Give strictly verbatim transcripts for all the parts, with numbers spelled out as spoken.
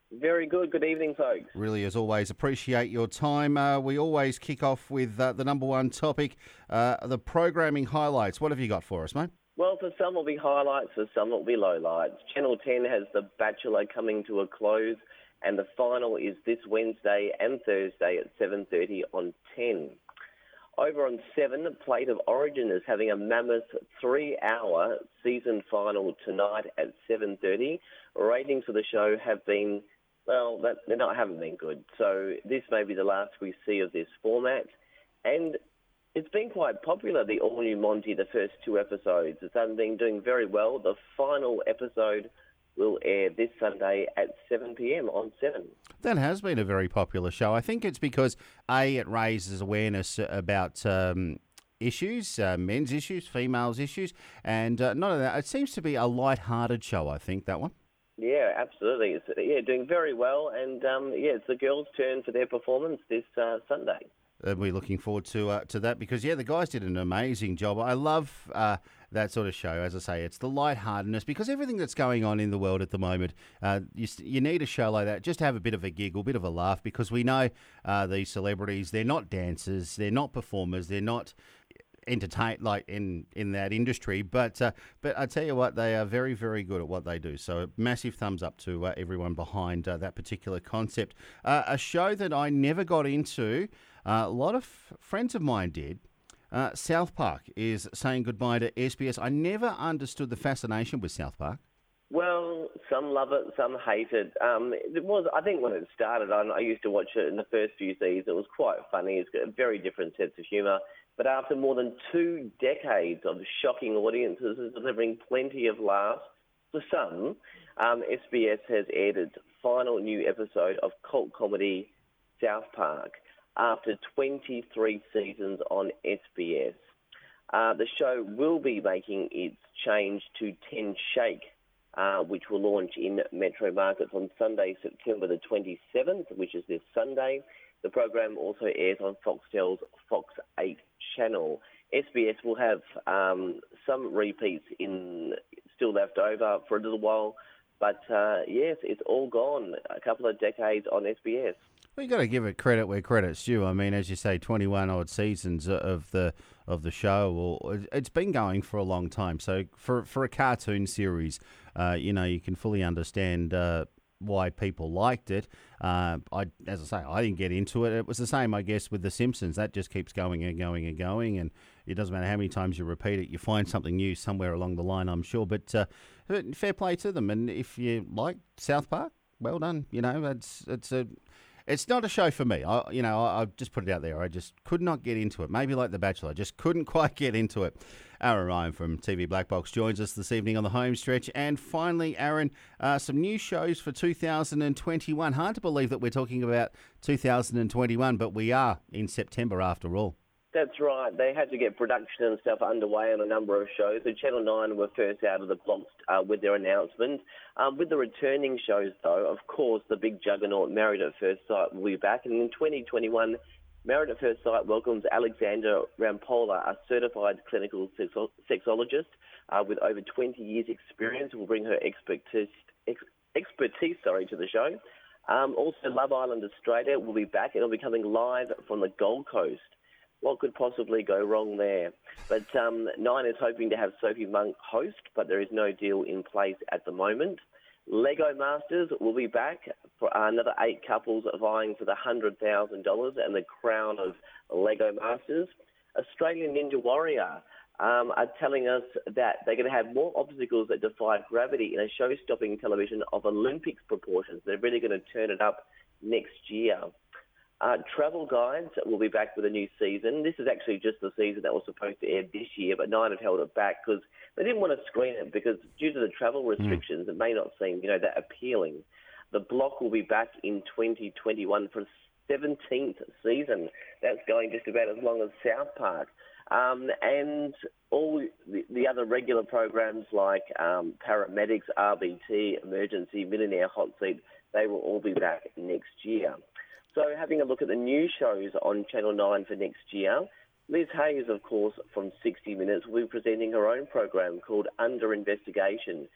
Very good. Good evening, folks. Really, as always, appreciate your time. Uh, we always kick off with uh, the number one topic, uh, the programming highlights. What have you got for us, mate? Well, for some will be highlights, for some will be lowlights. Channel ten has The Bachelor coming to a close, and the final is this Wednesday and Thursday at seven thirty on ten. Over on seven, Plate of Origin is having a mammoth three-hour season final tonight at seven thirty. Ratings for the show have been, well, that, they not haven't been good. So this may be the last we see of this format. And it's been quite popular, the all-new Monty, the first two episodes. It's been doing very well. The final episode will air this Sunday at seven p.m. on seven. That has been a very popular show. I think it's because, A, it raises awareness about um, issues, uh, men's issues, females' issues, and uh, not only that, it seems to be a light-hearted show, I think, that one. Yeah, absolutely. It's yeah, doing very well, and um, yeah, it's the girls' turn for their performance this uh, Sunday. Uh, we're looking forward to uh, to that because, yeah, the guys did an amazing job. I love uh, that sort of show. As I say, it's the lightheartedness because everything that's going on in the world at the moment, uh, you, you need a show like that just to have a bit of a giggle, a bit of a laugh because we know uh, these celebrities, they're not dancers, they're not performers, they're not entertain like in in that industry, but uh, but I tell you what, they are very very good at what they do. So a massive thumbs up to uh, everyone behind uh, that particular concept. Uh, a show that I never got into, uh, a lot of friends of mine did. Uh, South Park is saying goodbye to S B S. I never understood the fascination with South Park. Well, some love it, some hate it. Um, it was, I think, when it started, I, I used to watch it in the first few seasons. It was quite funny. It's got a very different sense of humour. But after more than two decades of shocking audiences delivering plenty of laughs for some, um, S B S has aired its final new episode of cult comedy South Park after twenty-three seasons on S B S. Uh, the show will be making its change to ten Shake, uh, which will launch in metro markets on Sunday, September the twenty-seventh, which is this Sunday. The program also airs on Foxtel's Fox eight channel. S B S will have um, some repeats in still left over for a little while, but uh, yes, it's all gone. A couple of decades on S B S. Well, you got to give it credit where credit's due. I mean, as you say, twenty-one odd seasons of the of the show. Or it's been going for a long time. So for for a cartoon series, uh, you know, you can fully understand Uh, why people liked it. Uh, I, as I say, I didn't get into it. It was the same, I guess, with The Simpsons. That just keeps going and going and going, and it doesn't matter how many times you repeat it, you find something new somewhere along the line, I'm sure. But uh, fair play to them. And if you like South Park, well done. You know, it's it's a it's not a show for me. I, you know, I, I just put it out there. I just could not get into it. Maybe like The Bachelor, just couldn't quite get into it. Aaron Ryan from T V Black Box joins us this evening on the home stretch. And finally, Aaron, uh, some new shows for two thousand twenty-one. Hard to believe that we're talking about two thousand twenty-one, but we are in September after all. That's right. They had to get production and stuff underway on a number of shows. So Channel nine were first out of the blocks uh, with their announcement. Um, with the returning shows, though, of course, the big juggernaut Married at First Sight will be back. And in twenty twenty-one, Married at First Sight welcomes Alexandra Rampolla, a certified clinical sexo- sexologist uh, with over twenty years' experience. Will bring her expertise, ex- expertise sorry, to the show. Um, also, Love Island Australia will be back. It'll be coming live from the Gold Coast. What could possibly go wrong there? But um, Nine is hoping to have Sophie Monk host, but there is no deal in place at the moment. Lego Masters will be back for another eight couples vying for the one hundred thousand dollars and the crown of Lego Masters. Australian Ninja Warrior um, are telling us that they're going to have more obstacles that defy gravity in a show-stopping television of Olympics proportions. They're really going to turn it up next year. Uh, Travel Guides will be back with a new season. This is actually just the season that was supposed to air this year, but Nine have held it back because they didn't want to screen it because due to the travel restrictions, mm. it may not seem, you know, that appealing. The Block will be back in twenty twenty-one for a seventeenth season. That's going just about as long as South Park. Um, and all the, the other regular programs like um, Paramedics, R B T, Emergency, Millionaire Hot Seat, they will all be back next year. So having a look at the new shows on Channel nine for next year, Liz Hayes, of course, from sixty minutes, will be presenting her own program called Under Investigation.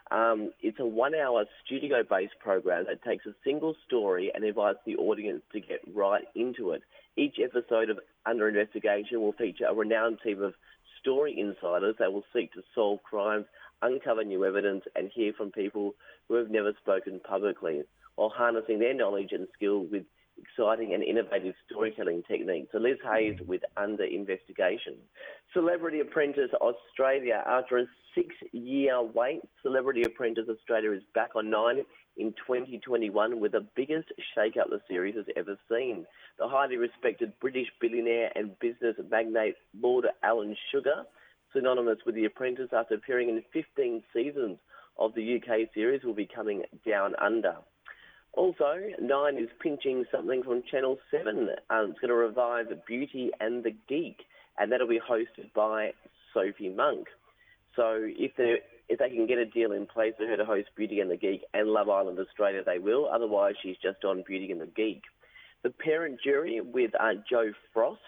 Um, it's a one-hour studio-based program that takes a single story and invites the audience to get right into it. Each episode of Under Investigation will feature a renowned team of story insiders that will seek to solve crimes, uncover new evidence, and hear from people who have never spoken publicly, while harnessing their knowledge and skill with exciting and innovative storytelling techniques. So Liz Hayes with Under Investigation. Celebrity Apprentice Australia. After a six-year wait, Celebrity Apprentice Australia is back on Nine in twenty twenty-one with the biggest shake-up the series has ever seen. The highly respected British billionaire and business magnate Lord Alan Sugar, synonymous with The Apprentice after appearing in fifteen seasons of the U K series, will be coming down under. Also, Nine is pinching something from Channel seven. Um, it's going to revive Beauty and the Geek, and that'll be hosted by Sophie Monk. So if they if they can get a deal in place for her to host Beauty and the Geek and Love Island Australia, they will. Otherwise, she's just on Beauty and the Geek. The Parent Jury with uh, Jo Frost.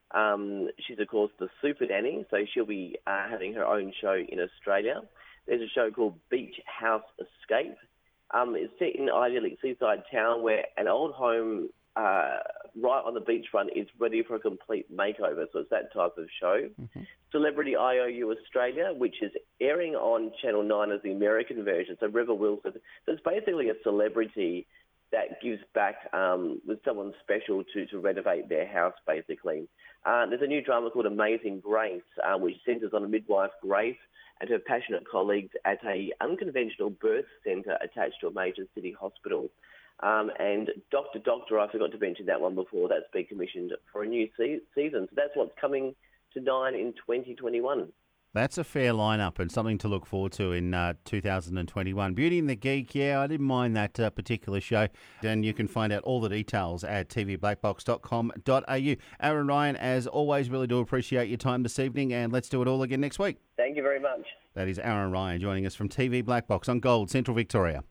Um, she's, of course, the Super Nanny, so she'll be uh, having her own show in Australia. There's a show called Beach House Escape. Um, it's set in an idyllic seaside town where an old home uh, right on the beachfront is ready for a complete makeover. So it's that type of show. Mm-hmm. Celebrity I O U Australia, which is airing on Channel nine as the American version. So Rebel Wilson. So it's basically a celebrity that gives back um, with someone special to, to renovate their house, basically. Uh, there's a new drama called Amazing Grace, uh, which centres on a midwife, Grace, and her passionate colleagues at a unconventional birth centre attached to a major city hospital. Um, and Doctor Doctor, I forgot to mention that one before, that's been commissioned for a new se- season. So that's what's coming to Nine in twenty twenty-one. That's a fair lineup and something to look forward to in uh, two thousand twenty-one. Beauty and the Geek, yeah, I didn't mind that uh, particular show. And you can find out all the details at t v black box dot com dot a u. Aaron Ryan, as always, really do appreciate your time this evening, and let's do it all again next week. Thank you very much. That is Aaron Ryan joining us from T V Black Box on Gold, Central Victoria.